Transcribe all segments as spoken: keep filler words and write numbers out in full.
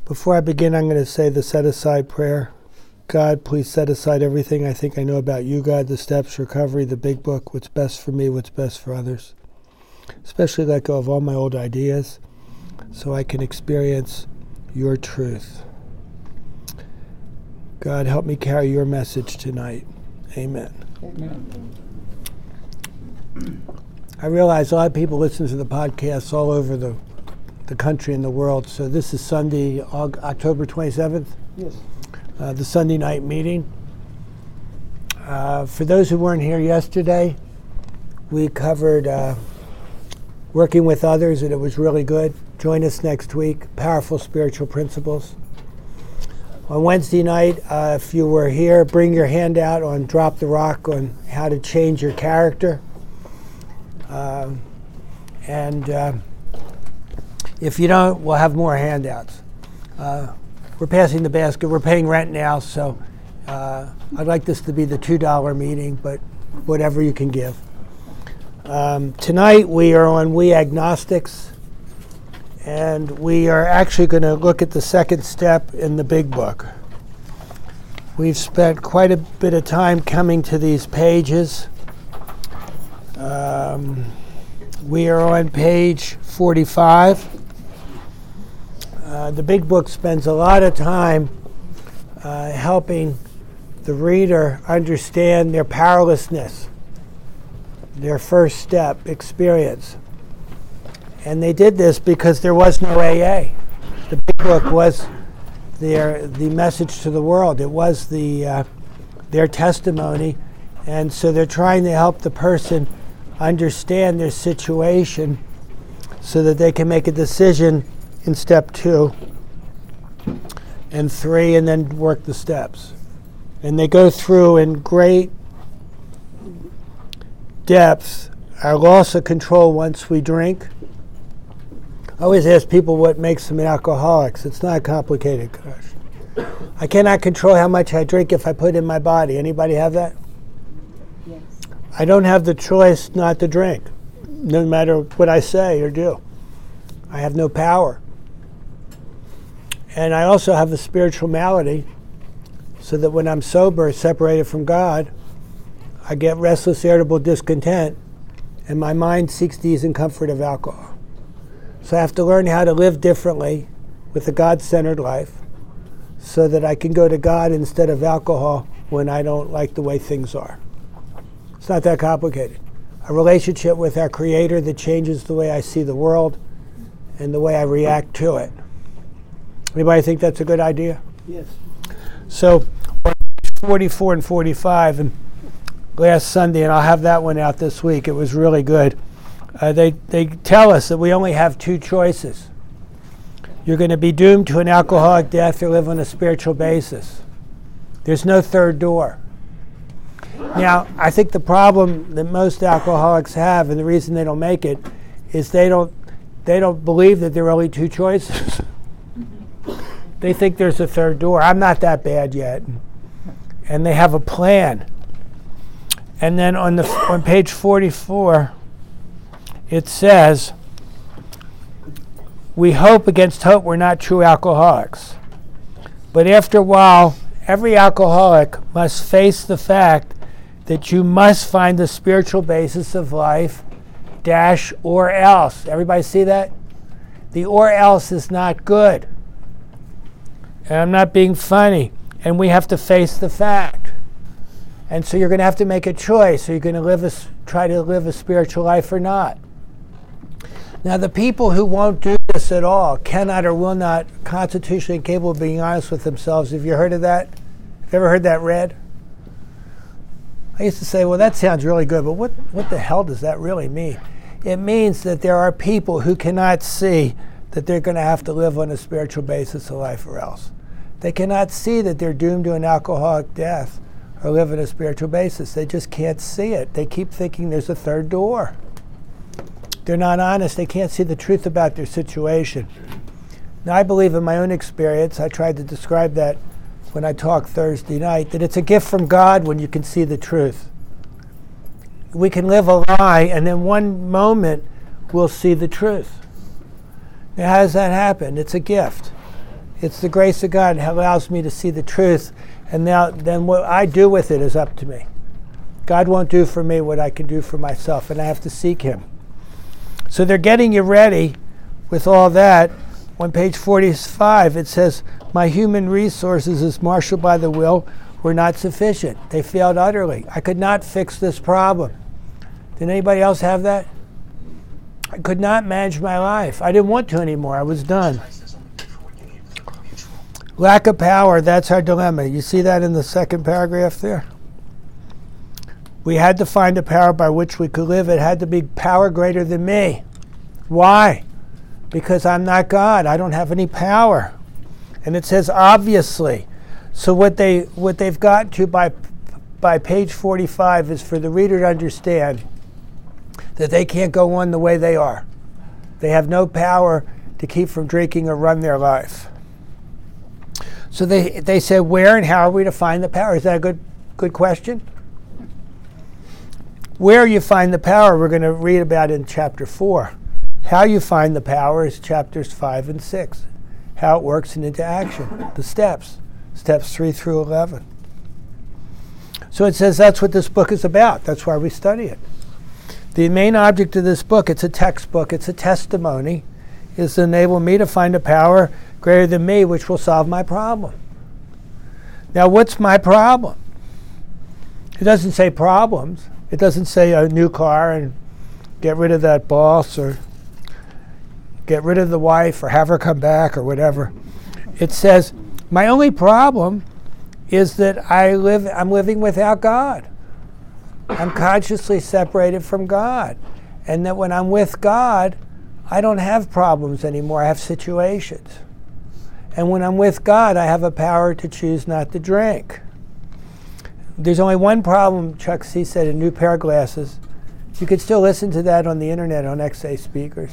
Before I begin, I'm going to say the set-aside prayer. God, please set aside everything I think I know about you, God, the steps, recovery, the big book, what's best for me, what's best for others. Especially let go of all my old ideas so I can experience your truth. God, help me carry your message tonight. Amen. Amen. I realize a lot of people listen to the podcasts all over the the country and the world. So this is Sunday, October twenty-seventh? Yes. Uh, the Sunday night meeting. Uh, for those who weren't here yesterday, we covered uh, working with others, and it was really good. Join us next week. Powerful spiritual principles. On Wednesday night, uh, if you were here, bring your handout on Drop the Rock on how to change your character. Uh, and uh, if you don't, we'll have more handouts. Uh, we're passing the basket. We're paying rent now, so uh, I'd like this to be the two dollar meeting, but whatever you can give. Um, tonight we are on We Agnostics, and we are actually going to look at the second step in the big book. We've spent quite a bit of time coming to these pages. Um, we are on page forty-five. Uh, the big book spends a lot of time uh, helping the reader understand their powerlessness, their first step experience. And they did this because there was no A A. The big book was their the message to the world. It was the uh, their testimony. And so they're trying to help the person understand their situation so that they can make a decision in step two and three, and then work the steps. And they go through in great depth our loss of control once we drink. I always ask people what makes them alcoholics. It's not complicated, gosh. I cannot control how much I drink if I put it in my body. Anybody have that? Yes. I don't have the choice not to drink, no matter what I say or do. I have no power. And I also have a spiritual malady, so that when I'm sober, separated from God, I get restless, irritable discontent, and my mind seeks the ease and comfort of alcohol. So I have to learn how to live differently with a God-centered life so that I can go to God instead of alcohol when I don't like the way things are. It's not that complicated. A relationship with our Creator that changes the way I see the world and the way I react to it. Anybody think that's a good idea? Yes. So, forty-four and forty-five, and last Sunday, and I'll have that one out this week. It was really good. Uh, they they tell us that we only have two choices. You're going to be doomed to an alcoholic death or live on a spiritual basis. There's no third door. Now, I think the problem that most alcoholics have, and the reason they don't make it, is they don't they don't believe that there are only two choices. They think there's a third door. I'm not that bad yet. And they have a plan. And then on the on page forty-four, it says, we hope against hope we're not true alcoholics. But after a while, every alcoholic must face the fact that you must find the spiritual basis of life, dash, or else. Everybody see that? The or else is not good. And I'm not being funny. And we have to face the fact. And so you're going to have to make a choice. Are you going to live a, try to live a spiritual life or not? Now, the people who won't do this at all, cannot or will not, constitutionally capable of being honest with themselves. Have you heard of that? Have you ever heard that read? I used to say, well, that sounds really good, but what, what the hell does that really mean? It means that there are people who cannot see that they're going to have to live on a spiritual basis of life or else. They cannot see that they're doomed to an alcoholic death or live on a spiritual basis. They just can't see it. They keep thinking there's a third door. They're not honest. They can't see the truth about their situation. Now, I believe in my own experience, I tried to describe that when I talked Thursday night, that it's a gift from God when you can see the truth. We can live a lie, and then one moment we'll see the truth. Now, how does that happen? It's a gift. It's the grace of God that allows me to see the truth, and now then what I do with it is up to me. God won't do for me what I can do for myself, and I have to seek him. So they're getting you ready with all that. On page forty-five, it says, my human resources as marshaled by the will were not sufficient. They failed utterly. I could not fix this problem. Did anybody else have that? I could not manage my life. I didn't want to anymore. I was done. Lack of power, that's our dilemma. You see that in the second paragraph there? We had to find a power by which we could live. It had to be power greater than me. Why? Because I'm not God. I don't have any power. And it says obviously. So what they what they've gotten to by by page forty-five is for the reader to understand that they can't go on the way they are. They have no power to keep from drinking or run their life. So they they said, where and how are we to find the power? Is that a good good question? Where you find the power, we're going to read about in chapter four. How you find the power is chapters five and six. How it works and into action. The steps. Steps three through eleven. So it says that's what this book is about. That's why we study it. The main object of this book, it's a textbook, it's a testimony, is to enable me to find a power greater than me which will solve my problem. Now what's my problem? It doesn't say problems. It doesn't say a new car and get rid of that boss or get rid of the wife or have her come back or whatever. It says, my only problem is that I live, I'm living without God. I'm consciously separated from God. And that when I'm with God, I don't have problems anymore. I have situations. And when I'm with God, I have a power to choose not to drink. There's only one problem, Chuck C. said, in New Pair of Glasses. You could still listen to that on the internet on X A speakers.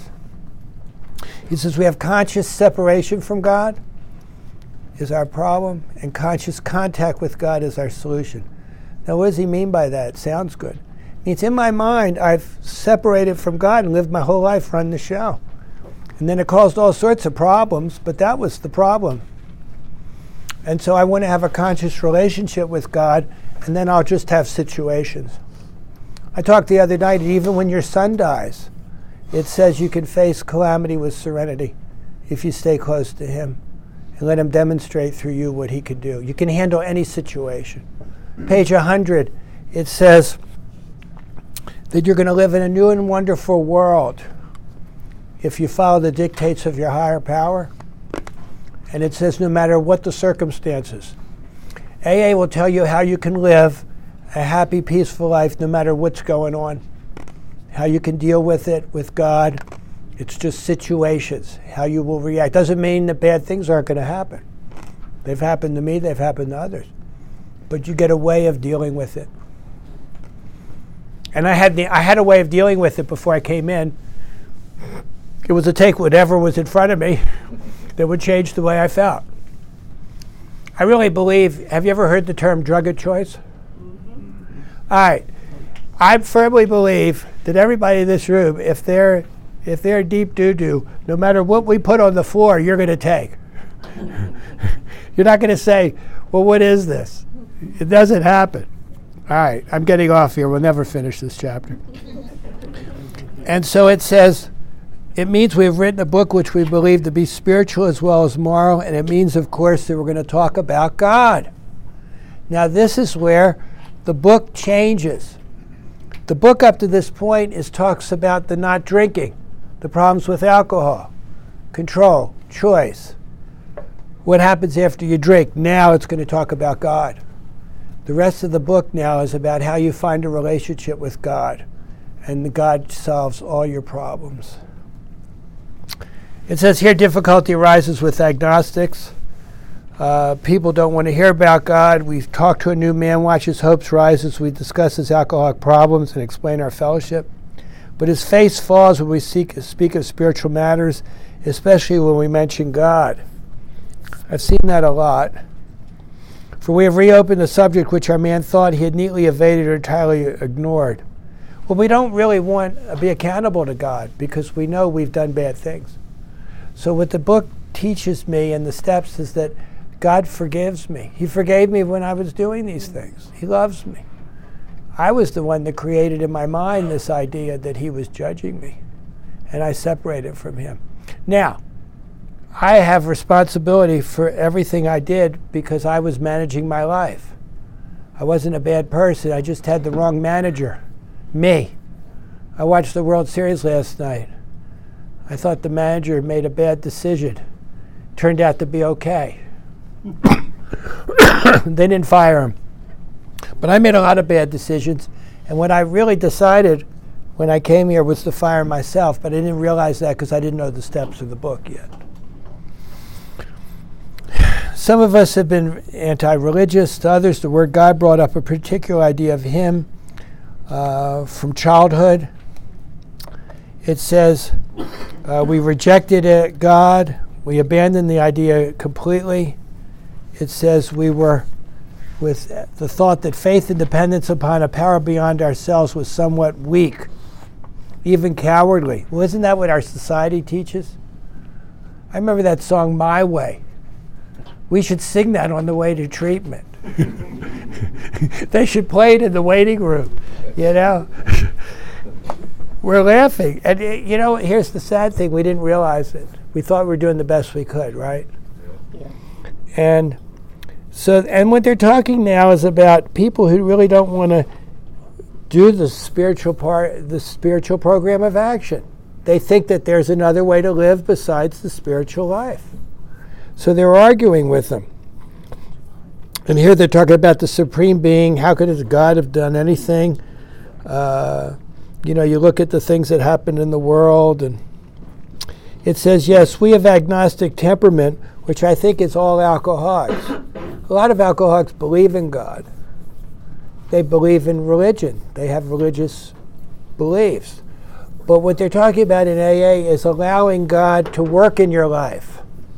He says we have conscious separation from God is our problem, and conscious contact with God is our solution. Now what does he mean by that? It sounds good. It means in my mind I've separated from God and lived my whole life running the show. And then it caused all sorts of problems, but that was the problem. And so I want to have a conscious relationship with God, and then I'll just have situations. I talked the other night, even when your son dies, it says you can face calamity with serenity if you stay close to him and let him demonstrate through you what he can do. You can handle any situation. Page one hundred, it says that you're going to live in a new and wonderful world if you follow the dictates of your higher power. And it says no matter what the circumstances. A A will tell you how you can live a happy, peaceful life no matter what's going on. How you can deal with it with God. It's just situations, how you will react. Doesn't mean that bad things aren't going to happen. They've happened to me, they've happened to others. But you get a way of dealing with it. And I had the, I had a way of dealing with it before I came in. It was to take whatever was in front of me that would change the way I felt. I really believe, have you ever heard the term drug of choice? Mm-hmm. All right. I firmly believe that everybody in this room, if they're if they're deep doo-doo, no matter what we put on the floor, you're going to take. You're not going to say, well, what is this? It doesn't happen. All right, I'm getting off here. We'll never finish this chapter. And so it says, it means we have written a book which we believe to be spiritual as well as moral, and it means, of course, that we're going to talk about God. Now, this is where the book changes. The book up to this point is talks about the not drinking, the problems with alcohol, control, choice. What happens after you drink? Now it's going to talk about God. The rest of the book now is about how you find a relationship with God, and God solves all your problems. It says here difficulty arises with agnostics. Uh, people don't want to hear about God. We've talked to a new man, watch his hopes rise as we discuss his alcoholic problems and explain our fellowship. But his face falls when we seek, speak of spiritual matters, especially when we mention God. I've seen that a lot. For we have reopened the subject which our man thought he had neatly evaded or entirely ignored. Well, we don't really want to be accountable to God because we know we've done bad things. So what the book teaches me in the steps is that God forgives me. He forgave me when I was doing these things. He loves me. I was the one that created in my mind this idea that he was judging me, and I separated from him. Now, I have responsibility for everything I did because I was managing my life. I wasn't a bad person. I just had the wrong manager, me. I watched the World Series last night. I thought the manager made a bad decision. Turned out to be okay. They didn't fire him. But I made a lot of bad decisions, and what I really decided when I came here was to fire myself, but I didn't realize that because I didn't know the steps of the book yet. Some of us have been anti-religious. To others, the Word God brought up a particular idea of him uh, from childhood. It says, uh, we rejected it, God. We abandoned the idea completely. It says we were with the thought that faith and dependence upon a power beyond ourselves was somewhat weak, even cowardly. Well, isn't that what our society teaches? I remember that song, My Way. We should sing that on the way to treatment. They should play it in the waiting room, you know? We're laughing. And, you know, here's the sad thing. We didn't realize it. We thought we were doing the best we could, right? Yeah. And so, and what they're talking now is about people who really don't want to do the spiritual part, the spiritual program of action. They think that there's another way to live besides the spiritual life. So they're arguing with them. And here they're talking about the Supreme Being. How could God have done anything? Uh, you know, you look at the things that happened in the world, and it says, yes, we have agnostic temperament, which I think is all alcoholics. A lot of alcoholics believe in God. They believe in religion. They have religious beliefs. But what they're talking about in A A is allowing God to work in your life.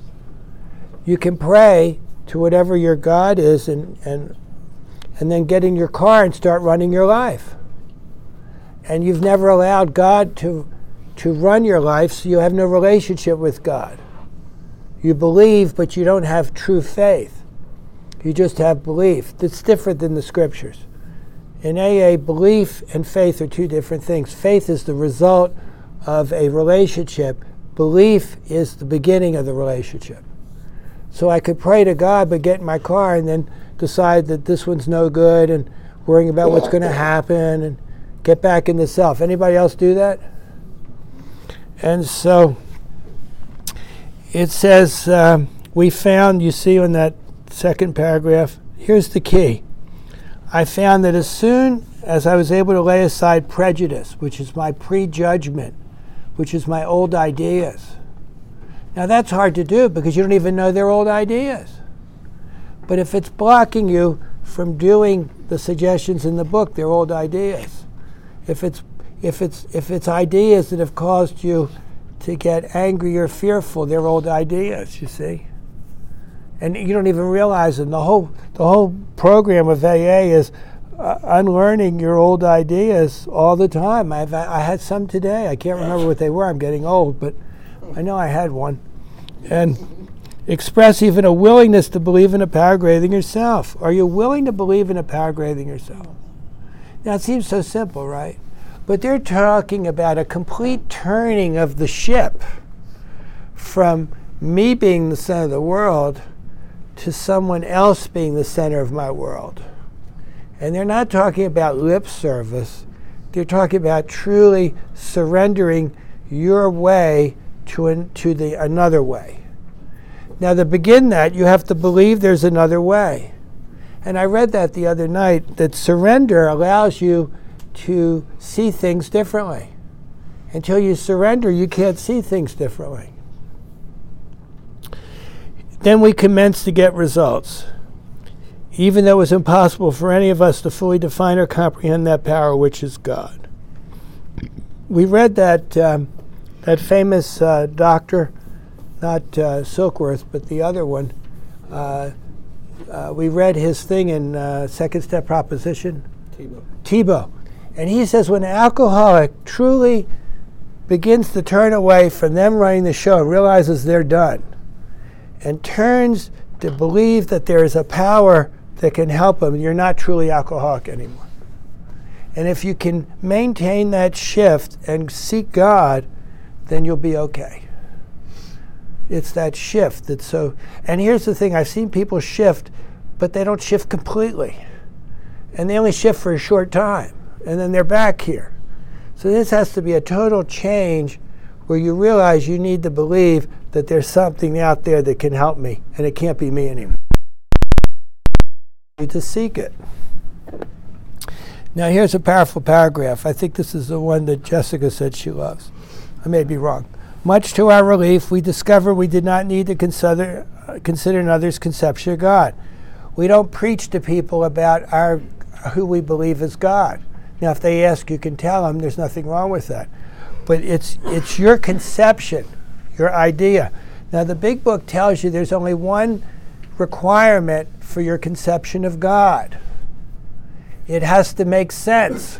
You can pray to whatever your God is and, and, and then get in your car and start running your life. And you've never allowed God to, to run your life, so you have no relationship with God. You believe, but you don't have true faith. You just have belief. That's different than the scriptures. In A A, belief and faith are two different things. Faith is the result of a relationship. Belief is the beginning of the relationship. So I could pray to God, but get in my car and then decide that this one's no good and worrying about what's going to happen and get back into self. Anybody else do that? And so it says, um, we found, you see on that second paragraph, here's the key. I found that as soon as I was able to lay aside prejudice, which is my prejudgment, which is my old ideas. Now that's hard to do because you don't even know they're old ideas. But if it's blocking you from doing the suggestions in the book, they're old ideas. If it's if it's if it's ideas that have caused you to get angry or fearful, they're old ideas, you see. And you don't even realize it. And the whole the whole program of A A is uh, unlearning your old ideas all the time. I've I had some today. I can't remember what they were. I'm getting old, but I know I had one. And express even a willingness to believe in a power greater than yourself. Are you willing to believe in a power greater than yourself? Now it seems so simple, right? But they're talking about a complete turning of the ship from me being the center of the world to someone else being the center of my world. And they're not talking about lip service. They're talking about truly surrendering your way to, an, to the another way. Now to begin that, you have to believe there's another way. And I read that the other night, that surrender allows you to see things differently. Until you surrender, you can't see things differently. Then we commence to get results. Even though it was impossible for any of us to fully define or comprehend that power, which is God. We read that um, that famous uh, doctor, not uh, Silkworth, but the other one. Uh, uh, we read his thing in uh, Second Step Proposition. Tebow. Tebow. And he says when an alcoholic truly begins to turn away from them running the show and realizes they're done, and turns to believe that there is a power that can help him, you're not truly alcoholic anymore. And if you can maintain that shift and seek God, then you'll be okay. It's that shift that's so, and here's the thing, I've seen people shift, but they don't shift completely. And they only shift for a short time, and then they're back here. So this has to be a total change where you realize you need to believe that there's something out there that can help me, and it can't be me anymore. You need to seek it. Now here's a powerful paragraph. I think this is the one that Jessica said she loves. I may be wrong. Much to our relief, we discovered we did not need to consider, uh, consider another's conception of God. We don't preach to people about our who we believe is God. Now, if they ask, you can tell them there's nothing wrong with that. But it's it's your conception, your idea. Now, the Big Book tells you there's only one requirement for your conception of God. It has to make sense.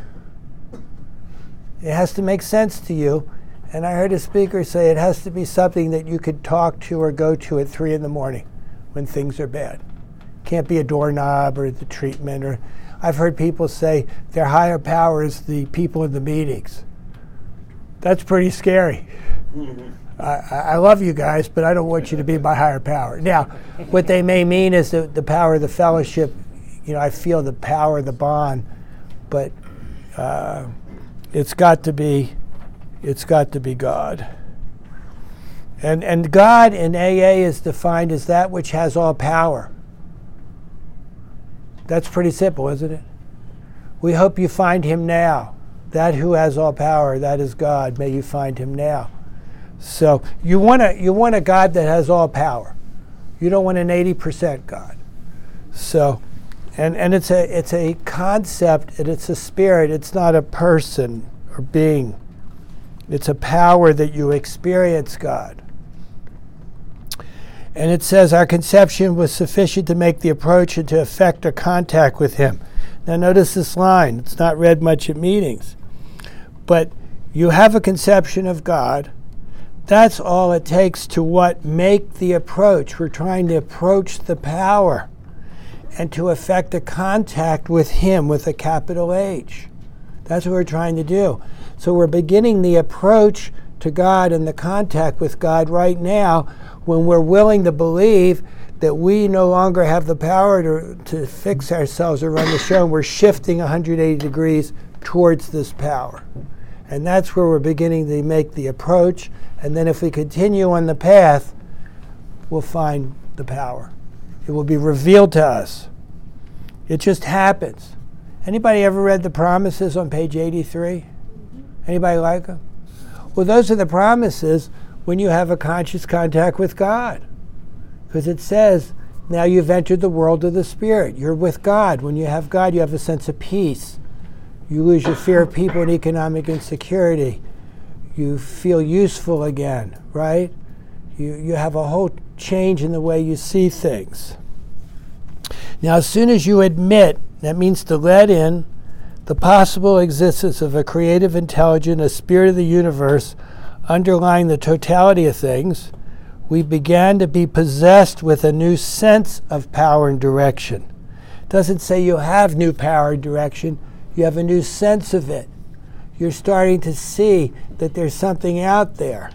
It has to make sense to you. And I heard a speaker say it has to be something that you could talk to or go to at three in the morning when things are bad. Can't be a doorknob or the treatment. Or I've heard people say their higher power is the people in the meetings. That's pretty scary. Mm-hmm. I, I love you guys, but I don't want you to be my higher power. Now, what they may mean is the, the power of the fellowship. You know, I feel the power of the bond, but uh, it's got to be It's got to be God. And and God in A A is defined as that which has all power. That's pretty simple, isn't it? We hope you find him now. That who has all power, that is God. May you find him now. So you want a you want a God that has all power. You don't want an eighty percent God. So and and it's a it's a concept and it's a spirit. It's not a person or being. It's a power that you experience God. And it says our conception was sufficient to make the approach and to effect a contact with him. Now notice this line. It's not read much at meetings. But you have a conception of God. That's all it takes to what? Make the approach. We're trying to approach the power and to effect a contact with him with a capital H. That's what we're trying to do. So we're beginning the approach to God and the contact with God right now when we're willing to believe that we no longer have the power to, to fix ourselves or run the show, and we're shifting one hundred eighty degrees towards this power. And that's where we're beginning to make the approach. And then if we continue on the path, we'll find the power. It will be revealed to us. It just happens. Anybody ever read the promises on page eighty-three? Anybody like them? Well, those are the promises when you have a conscious contact with God. Because it says, now you've entered the world of the Spirit. You're with God. When you have God, you have a sense of peace. You lose your fear of people and economic insecurity. You feel useful again, right? You, you have a whole change in the way you see things. Now, as soon as you admit, that means to let in, the possible existence of a creative intelligence, a spirit of the universe underlying the totality of things, we began to be possessed with a new sense of power and direction. It doesn't say you have new power and direction, you have a new sense of it. You're starting to see that there's something out there.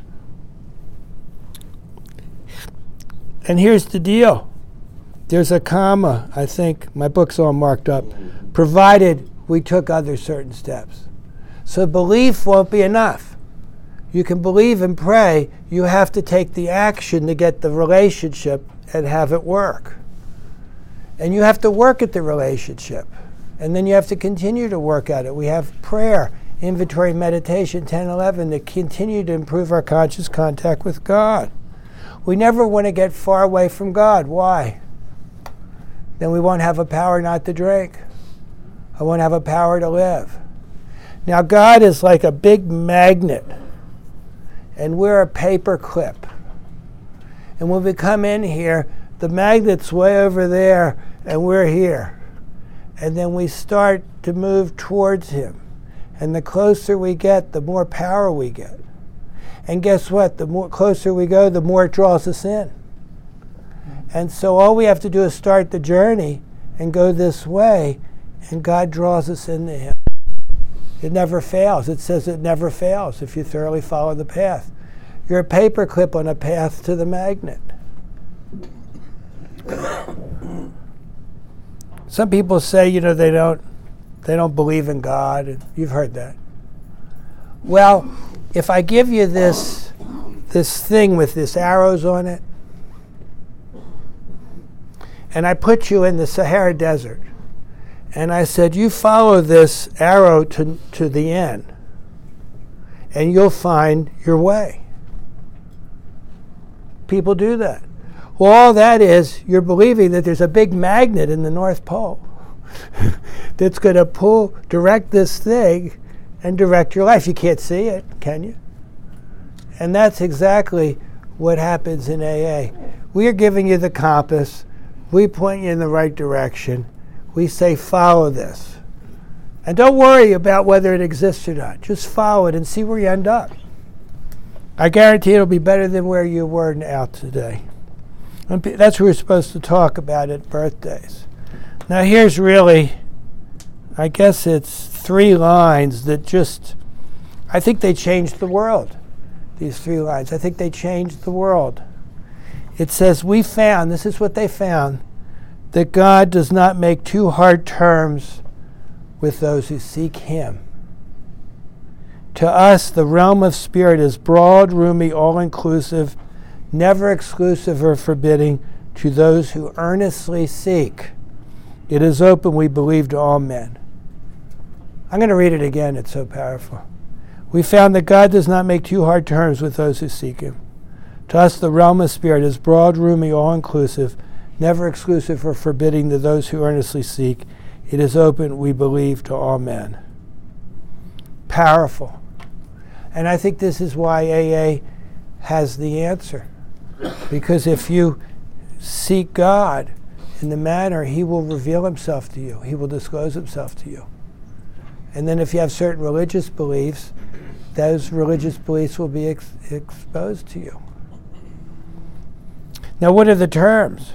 And here's the deal. There's a comma, I think, my book's all marked up, provided we took other certain steps. So belief won't be enough. You can believe and pray, you have to take the action to get the relationship and have it work. And you have to work at the relationship. And then you have to continue to work at it. We have prayer, inventory, meditation, ten, eleven, to continue to improve our conscious contact with God. We never want to get far away from God. Why? Then we won't have a power not to drink. I won't have a power to live. Now, God is like a big magnet, and we're a paper clip. And when we come in here, the magnet's way over there, and we're here. And then we start to move towards him. And the closer we get, the more power we get. And guess what? The more closer we go, the more it draws us in. And so all we have to do is start the journey and go this way, and God draws us into him. It never fails. It says it never fails if you thoroughly follow the path. You're a paperclip on a path to the magnet. Some people say, you know, they don't they don't believe in God, and you've heard that. Well, if I give you this this thing with this arrows on it, and I put you in the Sahara Desert, and I said, you follow this arrow to, to the end, and you'll find your way. People do that. Well, all that is, you're believing that there's a big magnet in the North Pole that's going to pull, direct this thing and direct your life. You can't see it, can you? And that's exactly what happens in A A. We are giving you the compass. We point you in the right direction. We say, follow this. And don't worry about whether it exists or not. Just follow it and see where you end up. I guarantee it'll be better than where you were now today. And that's what we're supposed to talk about at birthdays. Now here's really, I guess it's three lines that just, I think they changed the world. These three lines. I think they changed the world. It says, we found, this is what they found, that God does not make too hard terms with those who seek him. To us, the realm of spirit is broad, roomy, all-inclusive, never exclusive or forbidding to those who earnestly seek. It is open, we believe, to all men. I'm going to read it again. It's so powerful. We found that God does not make too hard terms with those who seek him. To us, the realm of spirit is broad, roomy, all-inclusive, never exclusive or forbidding to those who earnestly seek. It is open, we believe, to all men. Powerful. And I think this is why A A has the answer. Because if you seek God in the manner, he will reveal himself to you. He will disclose himself to you. And then if you have certain religious beliefs, those religious beliefs will be ex- exposed to you. Now, what are the terms?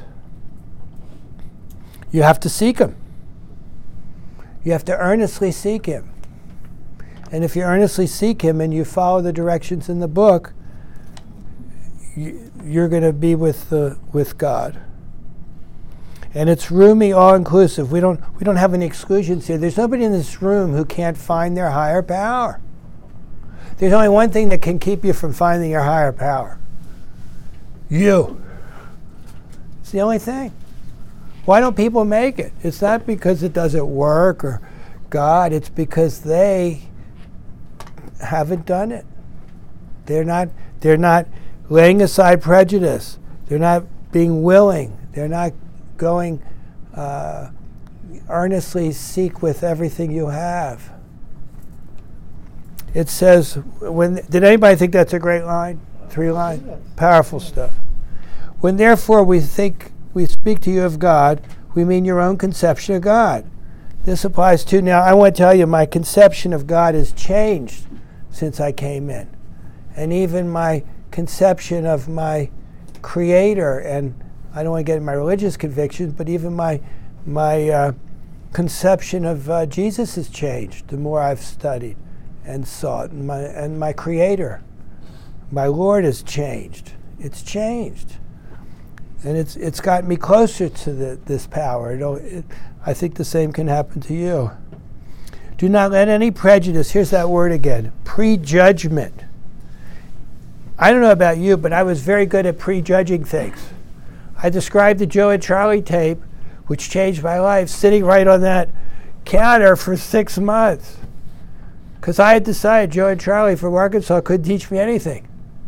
You have to seek him. You have to earnestly seek him. And if you earnestly seek him and you follow the directions in the book, you, you're going to be with the with God. And it's roomy, all-inclusive. We don't we don't have any exclusions here. There's nobody in this room who can't find their higher power. There's only one thing that can keep you from finding your higher power. You. It's the only thing. Why don't people make it? It's not because it doesn't work or God. It's because they haven't done it. They're not, they're not laying aside prejudice. They're not being willing. They're not going uh, earnestly seek with everything you have. It says, when did anybody think that's a great line? Three lines? Powerful stuff. When therefore we think we speak to you of God, we mean your own conception of God. This applies to, now I want to tell you, my conception of God has changed since I came in. And even my conception of my Creator, and I don't want to get into my religious convictions, but even my, my uh, conception of uh, Jesus has changed the more I've studied and sought. And my, and my Creator, my Lord, has changed. It's changed. And it's it's gotten me closer to the, this power. It'll, it, I think the same can happen to you. Do not let any prejudice, here's that word again, prejudgment. I don't know about you, but I was very good at prejudging things. I described the Joe and Charlie tape, which changed my life, sitting right on that counter for six months. Because I had decided Joe and Charlie from Arkansas couldn't teach me anything.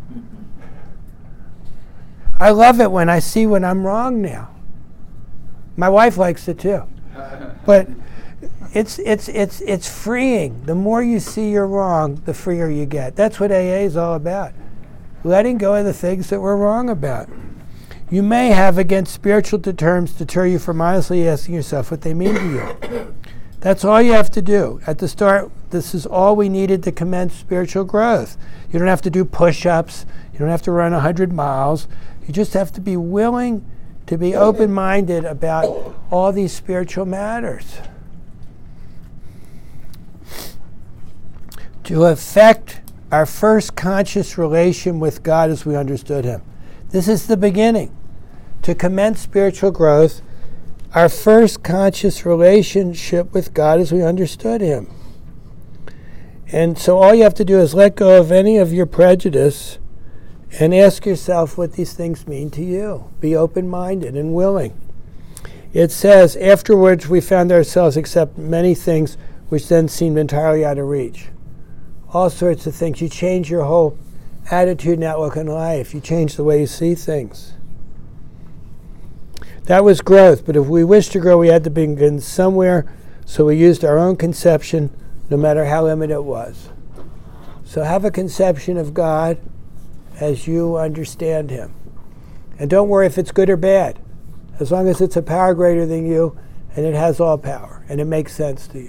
I love it when I see when I'm wrong now. My wife likes it too. But it's it's it's it's freeing. The more you see you're wrong, the freer you get. That's what A A is all about. Letting go of the things that we're wrong about. You may have against spiritual terms deter you from honestly asking yourself what they mean to you. That's all you have to do. At the start, this is all we needed to commence spiritual growth. You don't have to do push-ups. You don't have to run one hundred miles. You just have to be willing to be open-minded about all these spiritual matters. To affect our first conscious relation with God as we understood Him. This is the beginning. To commence spiritual growth, our first conscious relationship with God as we understood Him. And so all you have to do is let go of any of your prejudice and ask yourself what these things mean to you. Be open-minded and willing. It says, afterwards we found ourselves accept many things which then seemed entirely out of reach. All sorts of things. You change your whole attitude and outlook on life. You change the way you see things. That was growth, but if we wished to grow, we had to begin somewhere, so we used our own conception, no matter how limited it was. So have a conception of God as you understand Him. And don't worry if it's good or bad, as long as it's a power greater than you, and it has all power, and it makes sense to you.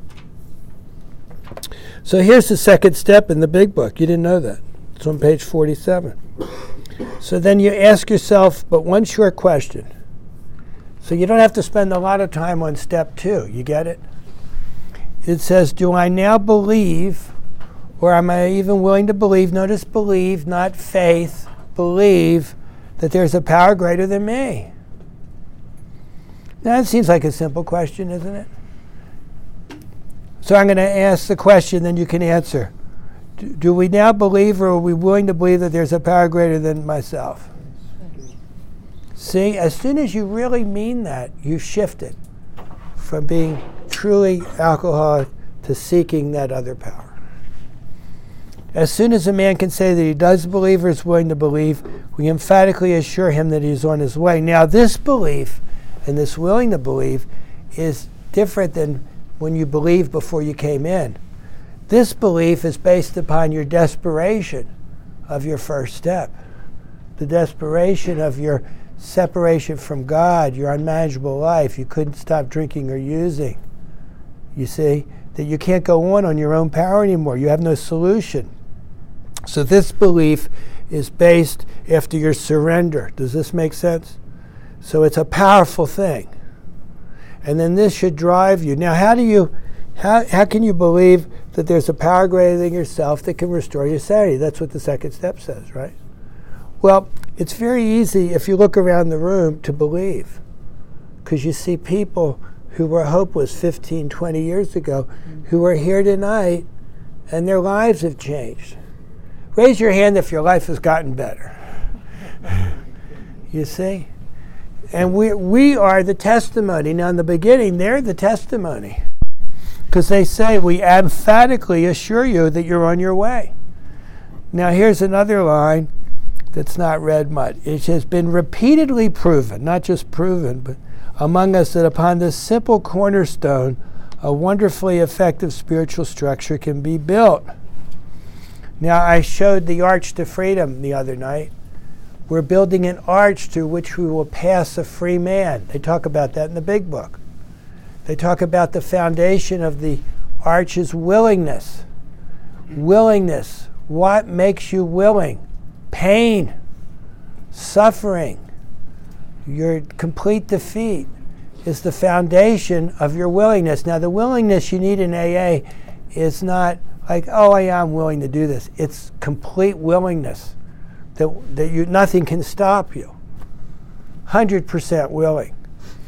So here's the second step in the big book. You didn't know that. It's on page forty-seven. So then you ask yourself but one short question. So you don't have to spend a lot of time on step two. You get it? It says, do I now believe, or am I even willing to believe, notice believe, not faith, believe that there's a power greater than me? Now that seems like a simple question, isn't it? So I'm going to ask the question, then you can answer. Do, do we now believe, or are we willing to believe that there's a power greater than myself? See, as soon as you really mean that, you shift it from being truly alcoholic to seeking that other power. As soon as a man can say that he does believe or is willing to believe, we emphatically assure him that he's on his way. Now, this belief and this willing to believe is different than when you believed before you came in. This belief is based upon your desperation of your first step, the desperation of your separation from God, your unmanageable life. You couldn't stop drinking or using. You see, that you can't go on on your own power anymore. You have no solution. So this belief is based after your surrender. Does this make sense? So it's a powerful thing. And then this should drive you. Now, how do you, how, how can you believe that there's a power greater than yourself that can restore your sanity? That's what the second step says, right? Well, it's very easy if you look around the room to believe, because you see people who were hopeless fifteen, twenty years ago mm-hmm. who are here tonight and their lives have changed. Raise your hand if your life has gotten better. You see? And we we are the testimony. Now, in the beginning, they're the testimony. Because they say, we emphatically assure you that you're on your way. Now, here's another line that's not read much. It has been repeatedly proven, not just proven, but among us that upon this simple cornerstone, a wonderfully effective spiritual structure can be built. Now, I showed the Arch to Freedom the other night. We're building an arch through which we will pass a free man. They talk about that in the big book. They talk about the foundation of the arch's willingness. Willingness. What makes you willing? Pain, suffering, your complete defeat is the foundation of your willingness. Now, the willingness you need in A A is not like, oh, yeah, I'm willing to do this. It's complete willingness. That, that you, nothing can stop you. one hundred percent willing.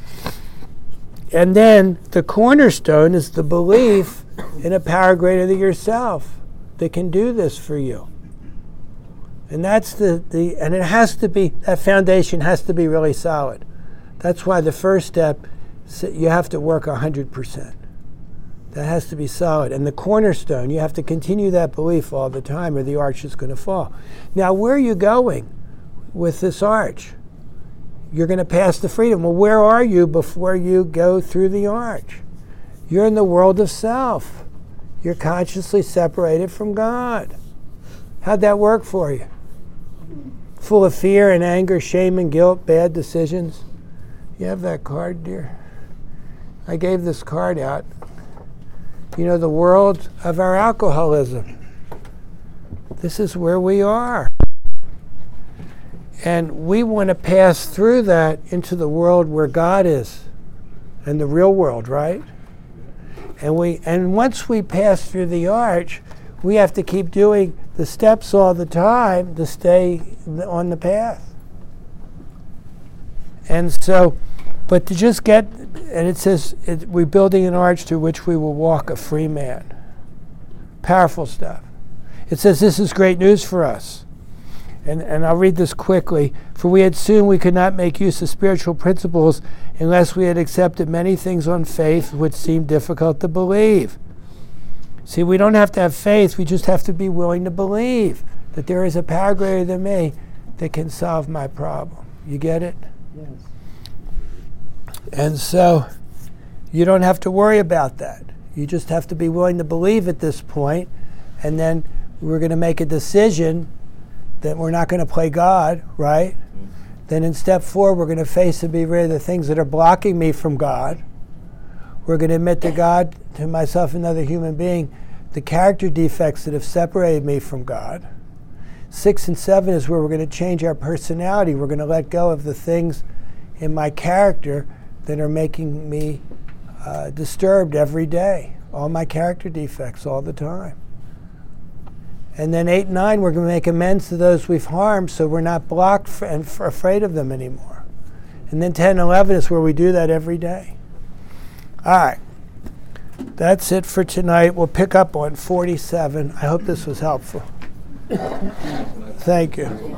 And then the cornerstone is the belief in a power greater than yourself that can do this for you. And that's the, the and it has to be, that foundation has to be really solid. That's why the first step, you have to work one hundred percent. That has to be solid. And the cornerstone, you have to continue that belief all the time or the arch is going to fall. Now, where are you going with this arch? You're going to pass the freedom. Well, where are you before you go through the arch? You're in the world of self. You're consciously separated from God. How'd that work for you? Full of fear and anger, shame and guilt, bad decisions. You have that card, dear? I gave this card out. You know, the world of our alcoholism. This is where we are. And we want to pass through that into the world where God is, and the real world, right? And we and once we pass through the arch, we have to keep doing the steps all the time to stay on the path. And so, but to just get, and it says, it, we're building an arch through which we will walk a free man. Powerful stuff. It says this is great news for us. And, and I'll read this quickly. For we had assumed we could not make use of spiritual principles unless we had accepted many things on faith which seemed difficult to believe. See, we don't have to have faith, we just have to be willing to believe that there is a power greater than me that can solve my problem. You get it? Yes. And so you don't have to worry about that. You just have to be willing to believe at this point, and then we're going to make a decision that we're not going to play God, right? Mm-hmm. Then in step four, we're going to face and be rid of the things that are blocking me from God. We're going to admit to God, to myself, another human being, the character defects that have separated me from God. Six and seven is where we're going to change our personality. We're going to let go of the things in my character that are making me uh, disturbed every day. All my character defects all the time. And then eight and nine, we're going to make amends to those we've harmed so we're not blocked f- and f- afraid of them anymore. And then ten and eleven is where we do that every day. All right. That's it for tonight. We'll pick up on forty-seven. I hope this was helpful. Thank you.